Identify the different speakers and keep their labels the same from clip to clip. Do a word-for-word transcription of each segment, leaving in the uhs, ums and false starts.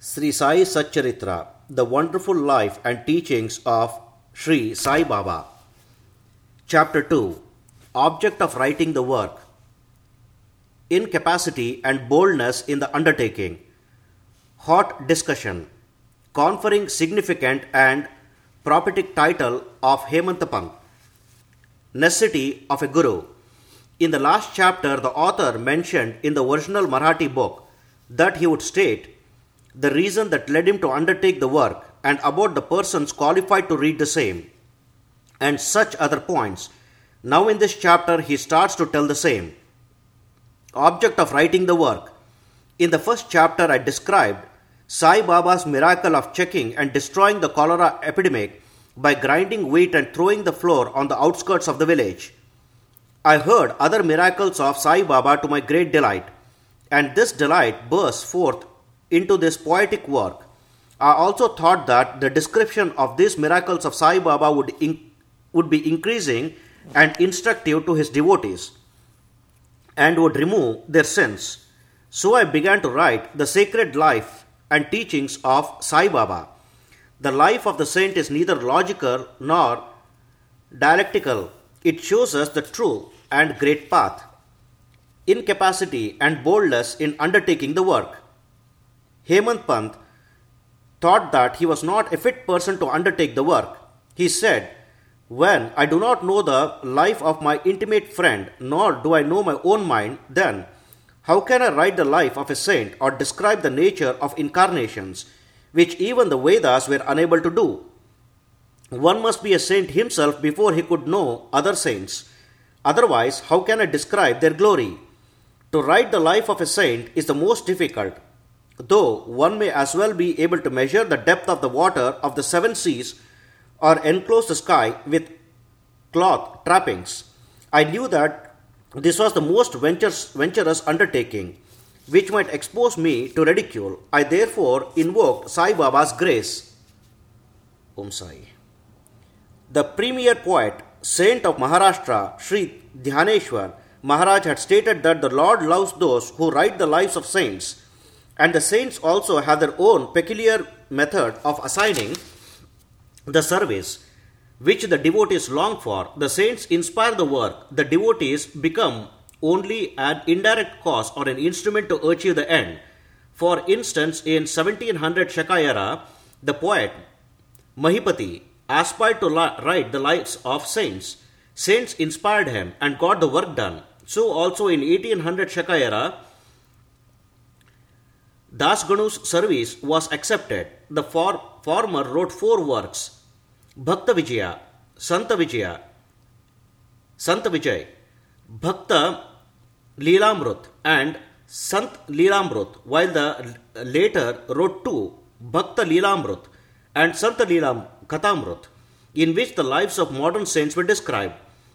Speaker 1: Sri Sai Satcharitra, the wonderful life and teachings of Sri Sai Baba. Chapter two, Object of Writing the Work. Incapacity and boldness in the undertaking. Hot discussion. Conferring significant and prophetic title of Hemantapant. Necessity of a Guru. In the last chapter, the author mentioned in the original Marathi book that he would state the reason that led him to undertake the work and about the persons qualified to read the same, and such other points. Now in this chapter, he starts to tell the same. Object of writing the work. In the first chapter, I described Sai Baba's miracle of checking and destroying the cholera epidemic by grinding wheat and throwing the flour on the outskirts of the village. I heard other miracles of Sai Baba to my great delight, and this delight burst forth into this poetic work. I also thought that the description of these miracles of Sai Baba would, in, would be increasing and instructive to his devotees and would remove their sins. So I began to write the sacred life and teachings of Sai Baba. The life of the saint is neither logical nor dialectical. It shows us the true and great path. Incapacity and boldness in undertaking the work. Hemantapant thought that he was not a fit person to undertake the work. He said, "When I do not know the life of my intimate friend, nor do I know my own mind, then how can I write the life of a saint or describe the nature of incarnations, which even the Vedas were unable to do? One must be a saint himself before he could know other saints. Otherwise, how can I describe their glory? To write the life of a saint is the most difficult, though one may as well be able to measure the depth of the water of the seven seas or enclose the sky with cloth trappings. I knew that this was the most venturous, venturous undertaking, which might expose me to ridicule. I therefore invoked Sai Baba's grace." Om Sai. The premier poet, saint of Maharashtra, Sri Dhyaneshwar Maharaj, had stated that the Lord loves those who write the lives of saints, and the saints also have their own peculiar method of assigning the service which the devotees long for. The saints inspire the work. The devotees become only an indirect cause or an instrument to achieve the end. For instance, in seventeen hundred Shakayara, the poet Mahipati aspired to li- write the lives of saints. Saints inspired him and got the work done. So also in eighteen hundred Shakayara, Das Ganu's service was accepted. The for- former wrote four works: Bhakta Vijaya, Santa Vijaya, Santa Vijay, Bhakta Leelamrut and Sant Leelamrut, while the later wrote two, Bhakta Leelamrut and Santa Leelam Kathamrut, in which the lives of modern saints were described.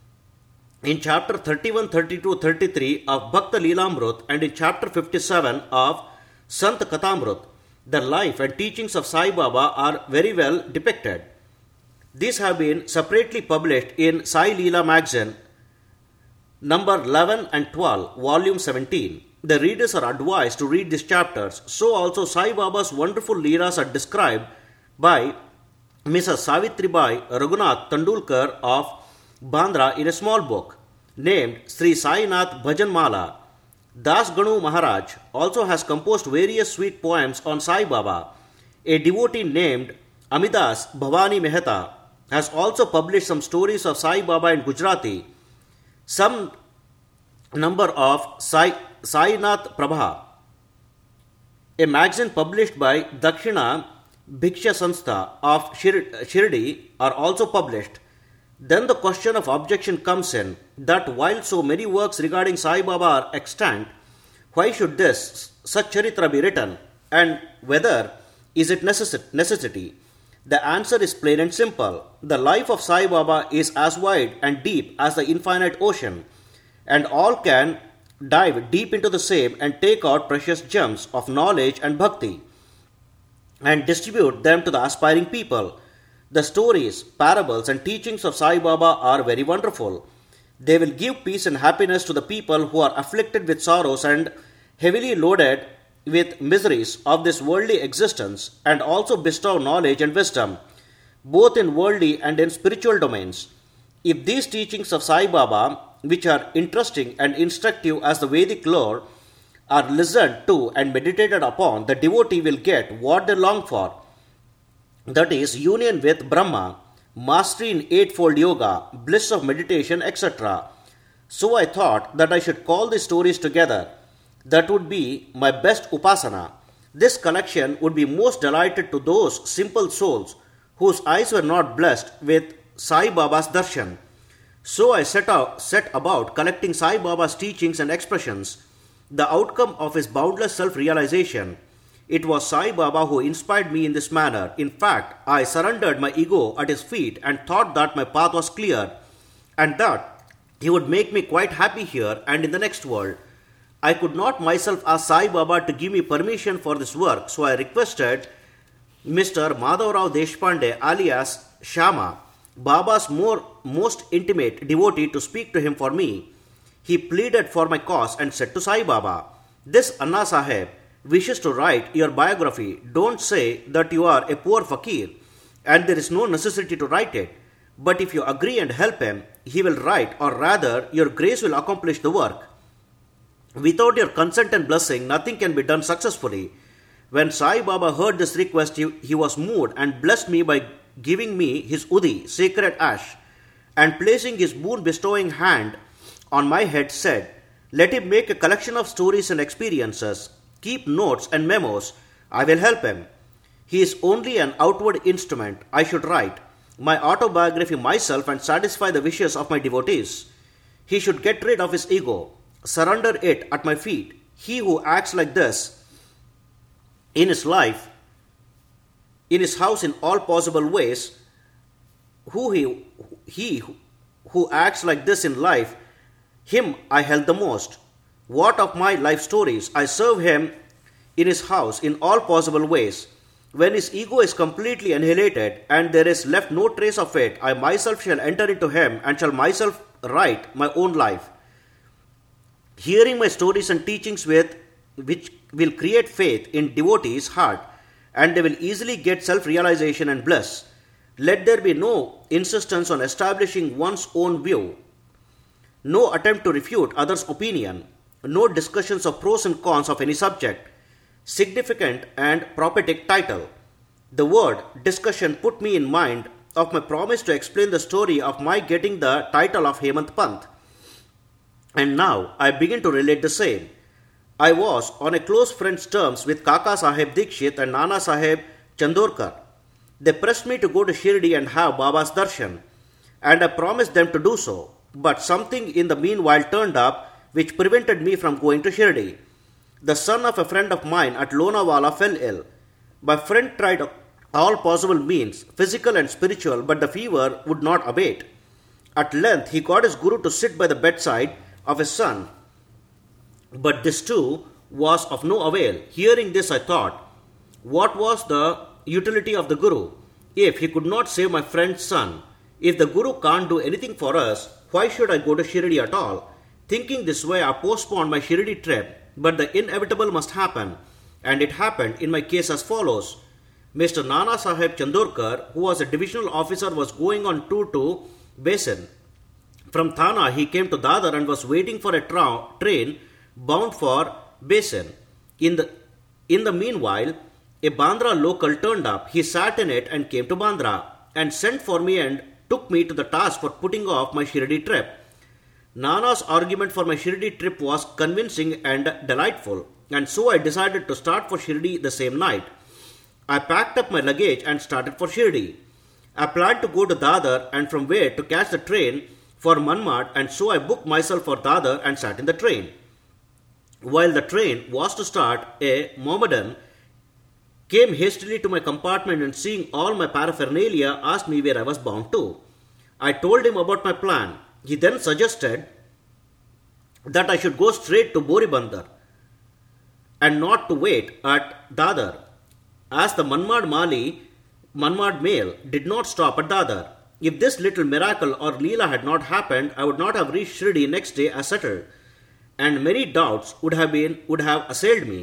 Speaker 1: In chapter thirty-one, thirty-two, thirty-three of Bhakta Leelamrut and in chapter fifty-seven of Sant Kathamrut, the life and teachings of Sai Baba are very well depicted. These have been separately published in Sai Leela magazine, number eleven and twelve, volume seventeen. The readers are advised to read these chapters. So also Sai Baba's wonderful leelas are described by Missus Savitribai Raghunath Tandulkar of Bandra in a small book named Sri Sainath Bhajan Mala. Das Ganu Maharaj also has composed various sweet poems on Sai Baba. A devotee named Amidas Bhavani Mehta has also published some stories of Sai Baba in Gujarati. Some number of Sai, Sainath Prabha, a magazine published by Dakshina Bhiksha Sanstha of Shir- Shirdi, are also published. Then the question of objection comes in that while so many works regarding Sai Baba are extant, why should this Satcharitra be written, and whether is it necess- necessity? The answer is plain and simple. The life of Sai Baba is as wide and deep as the infinite ocean, and all can dive deep into the same and take out precious gems of knowledge and bhakti and distribute them to the aspiring people. The stories, parables, and teachings of Sai Baba are very wonderful. They will give peace and happiness to the people who are afflicted with sorrows and heavily loaded with miseries of this worldly existence and also bestow knowledge and wisdom, both in worldly and in spiritual domains. If these teachings of Sai Baba, which are interesting and instructive as the Vedic lore, are listened to and meditated upon, the devotee will get what they long for, that is, union with Brahma, mastery in Eightfold Yoga, bliss of meditation, et cetera. So I thought that I should call these stories together. That would be my best upasana. This collection would be most delighted to those simple souls whose eyes were not blessed with Sai Baba's darshan. So I set, out, set about collecting Sai Baba's teachings and expressions, the outcome of his boundless self-realization. It was Sai Baba who inspired me in this manner. In fact, I surrendered my ego at his feet and thought that my path was clear and that he would make me quite happy here and in the next world. I could not myself ask Sai Baba to give me permission for this work, so I requested Mister Madhavrao Deshpande alias Shama, Baba's more, most intimate devotee, to speak to him for me. He pleaded for my cause and said to Sai Baba, "This Anna Sahib wishes to write your biography. Don't say that you are a poor fakir and there is no necessity to write it. But if you agree and help him, he will write, or rather, your grace will accomplish the work. Without your consent and blessing, nothing can be done successfully." When Sai Baba heard this request, he, he was moved and blessed me by giving me his Udi, sacred ash, and placing his boon-bestowing hand on my head said, "Let him make a collection of stories and experiences. Keep notes and memos. I will help him. He is only an outward instrument. I should write my autobiography myself and satisfy the wishes of my devotees. He should get rid of his ego, surrender it at my feet. He who acts like this in his life, in his house, in all possible ways, who he, he who acts like this in life, him I held the most. What of my life stories? I serve him in his house in all possible ways. When his ego is completely annihilated and there is left no trace of it, I myself shall enter into him and shall myself write my own life. Hearing my stories and teachings with which will create faith in devotees' heart, and they will easily get self-realization and bliss. Let there be no insistence on establishing one's own view, no attempt to refute others' opinion, no discussions of pros and cons of any subject. Significant and prophetic title. The word discussion put me in mind of my promise to explain the story of my getting the title of Hemant Pant. And now I begin to relate the same. I was on a close friend's terms with Kaka Sahib Dikshit and Nana Sahib Chandorkar. They pressed me to go to Shirdi and have Baba's darshan, and I promised them to do so. But something in the meanwhile turned up which prevented me from going to Shirdi. The son of a friend of mine at Lonawala fell ill. My friend tried all possible means, physical and spiritual, but the fever would not abate. At length, he got his guru to sit by the bedside of his son. But this too was of no avail. Hearing this, I thought, what was the utility of the guru if he could not save my friend's son? If the guru can't do anything for us, why should I go to Shirdi at all? Thinking this way, I postponed my Shirdi trip, but the inevitable must happen, and it happened in my case as follows. Mister Nana Sahib Chandorkar, who was a divisional officer, was going on tour to Besan. From Thana, he came to Dadar and was waiting for a tra- train bound for Besan. In the, in the meanwhile, a Bandra local turned up. He sat in it and came to Bandra and sent for me and took me to the task for putting off my Shirdi trip. Nana's argument for my Shirdi trip was convincing and delightful, and so I decided to start for Shirdi the same night. I packed up my luggage and started for Shirdi. I planned to go to Dadar and from where to catch the train for Manmad, and so I booked myself for Dadar and sat in the train. While the train was to start, a Mohammedan came hastily to my compartment and, seeing all my paraphernalia, asked me where I was bound to. I told him about my plan. He then suggested that I should go straight to Boribandar and not to wait at Dadar, as the Manmad Mali, Manmad mail did not stop at Dadar. If this little miracle or Leela had not happened, I would not have reached Shirdi next day as settled, and many doubts would have been would have assailed me.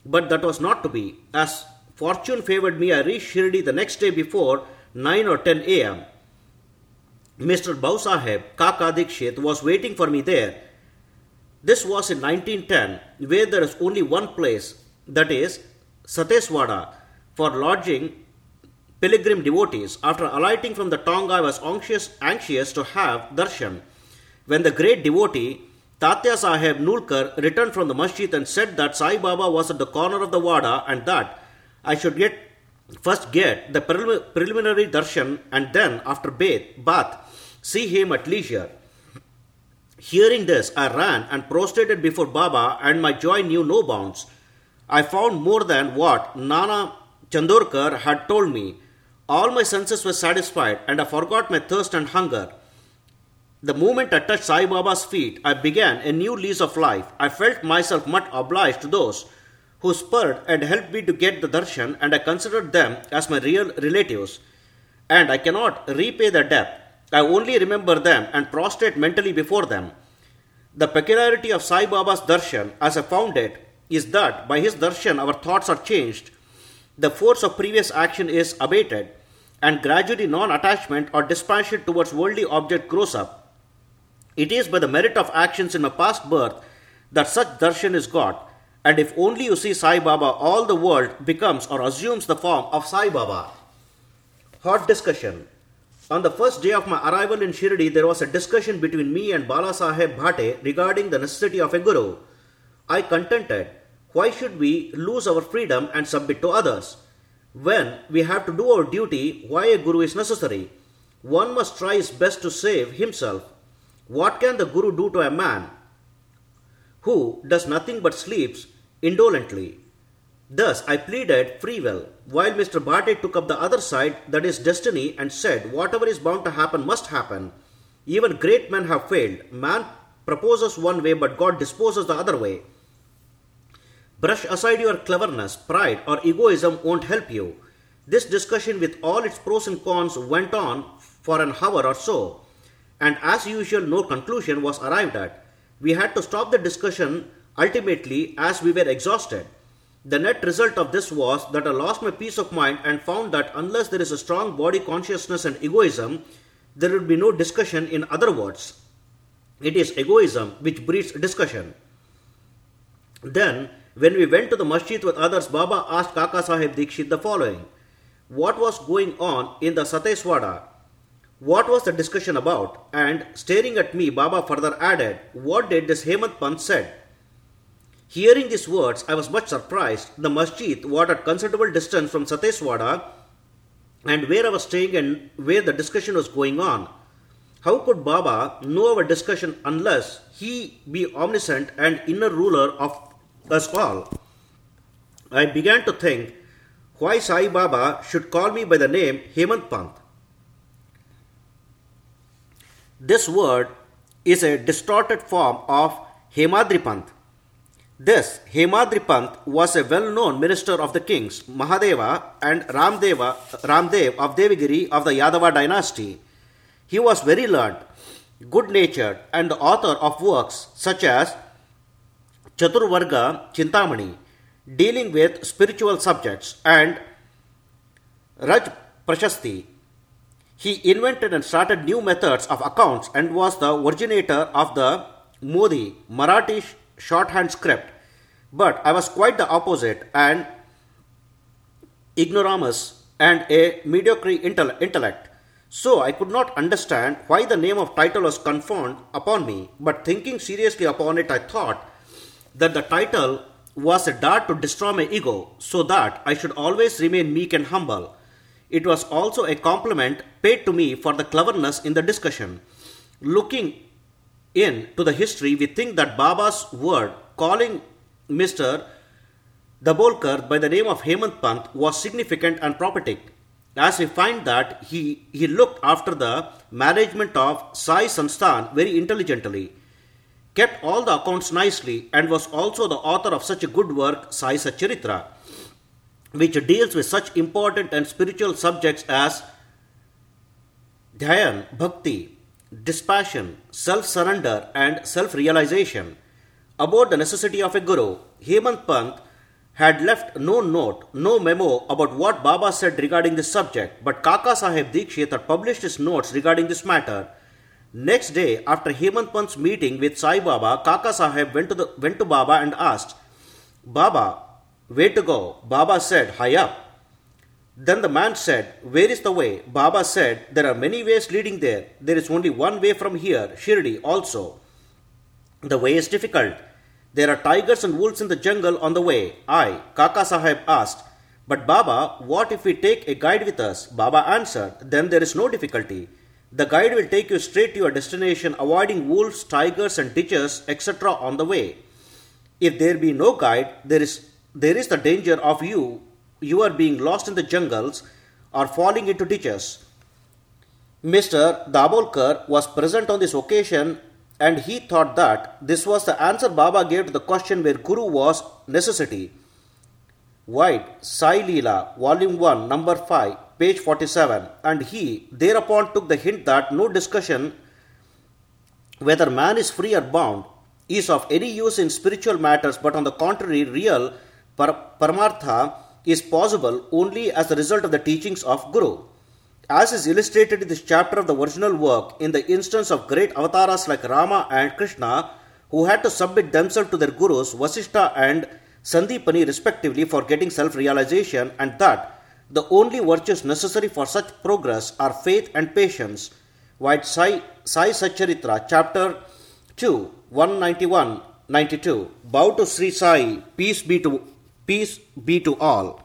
Speaker 1: But that was not to be. As fortune favored me, I reached Shirdi the next day before nine or ten a m. Mister Bausaheb Kaka Dikshit was waiting for me there. This was in nineteen ten, where there is only one place, that is Sateswada, for lodging pilgrim devotees. After alighting from the tonga, I was anxious, anxious to have darshan. When the great devotee Tatya Sahib Nulkar returned from the masjid and said that Sai Baba was at the corner of the wada and that I should get first get the prelim- preliminary darshan and then, after bath, bath, see him at leisure. Hearing this, I ran and prostrated before Baba, and my joy knew no bounds. I found more than what Nana Chandorkar had told me. All my senses were satisfied, and I forgot my thirst and hunger. The moment I touched Sai Baba's feet, I began a new lease of life. I felt myself much obliged to those who spurred and helped me to get the darshan, and I considered them as my real relatives. And I cannot repay their debt. I only remember them and prostrate mentally before them. The peculiarity of Sai Baba's darshan, as I found it, is that by his darshan our thoughts are changed, the force of previous action is abated, and gradually non-attachment or dispassion towards worldly object grows up. It is by the merit of actions in my past birth that such darshan is got, and if only you see Sai Baba, all the world becomes or assumes the form of Sai Baba. Hot discussion. On the first day of my arrival in Shirdi, there was a discussion between me and Bala Saheb Bhate regarding the necessity of a guru. I contended, why should we lose our freedom and submit to others? When we have to do our duty, why a guru is necessary? One must try his best to save himself. What can the guru do to a man who does nothing but sleeps indolently? Thus I pleaded free will, while Mister Bhate took up the other side, that is destiny, and said, whatever is bound to happen must happen. Even great men have failed. Man proposes one way, but God disposes the other way. Brush aside your cleverness, pride, or egoism won't help you. This discussion with all its pros and cons went on for an hour or so, and as usual no conclusion was arrived at. We had to stop the discussion ultimately as we were exhausted. The net result of this was that I lost my peace of mind and found that unless there is a strong body consciousness and egoism, there will be no discussion. In other words, it is egoism which breeds discussion. Then, when we went to the masjid with others, Baba asked Kaka Sahib Dikshit the following: what was going on in the Sateswada? What was the discussion about? And staring at me, Baba further added, what did this Hemant Pant said? Hearing these words, I was much surprised. The masjid was at considerable distance from Sateswada and where I was staying and where the discussion was going on. How could Baba know our discussion unless he be omniscient and inner ruler of us all? I began to think why Sai Baba should call me by the name Hemant Pant. This word is a distorted form of Hemadri Pant. This Hemadri Pant was a well-known minister of the kings Mahadeva and Ramdeva, Ramdev of Devagiri of the Yadava dynasty. He was very learned, good-natured, and the author of works such as Chaturvarga Chintamani, dealing with spiritual subjects, and Raj Prashasti. He invented and started new methods of accounts and was the originator of the Modi Marathi shorthand script. But I was quite the opposite, an ignoramus and a mediocre intellect. So I could not understand why the name of title was conferred upon me. But thinking seriously upon it, I thought that the title was a dart to destroy my ego, so that I should always remain meek and humble. It was also a compliment paid to me for the cleverness in the discussion. Looking into the history, we think that Baba's word calling Mister Dabolkar by the name of Hemant Pant was significant and prophetic, as we find that he, he looked after the management of Sai Sansthan very intelligently, kept all the accounts nicely, and was also the author of such a good work, Sai Satcharitra, which deals with such important and spiritual subjects as Dhyan, Bhakti, dispassion, self-surrender, and self-realization. About the necessity of a guru, Hemant Pant had left no note, no memo about what Baba said regarding this subject, but Kaka Sahib Dikshit had published his notes regarding this matter. Next day, after Hemant Pant's meeting with Sai Baba, Kaka Sahib went to, the, went to Baba and asked, Baba, where to go? Baba said, high up. Then the man said, where is the way? Baba said, there are many ways leading there. There is only one way from here, Shirdi also. The way is difficult. There are tigers and wolves in the jungle on the way. I, Kaka Sahib asked, but Baba, what if we take a guide with us? Baba answered, then there is no difficulty. The guide will take you straight to your destination, avoiding wolves, tigers and ditches, et cetera on the way. If there be no guide, there is, there is the danger of you, you are being lost in the jungles or falling into ditches. Mister Dabolkar was present on this occasion, and he thought that this was the answer Baba gave to the question where Guru was necessity. White, Sai Leela, Volume one, Number five, page forty-seven. And he thereupon took the hint that no discussion whether man is free or bound is of any use in spiritual matters, but on the contrary, real par- Paramartha is possible only as the result of the teachings of Guru. As is illustrated in this chapter of the original work, in the instance of great avatars like Rama and Krishna, who had to submit themselves to their gurus, Vasishtha and Sandipani respectively, for getting self-realization, and that the only virtues necessary for such progress are faith and patience. White Sai, Sai Satcharitra, chapter two, one ninety-one ninety-two. Bow to Sri Sai, peace be to, peace be to all.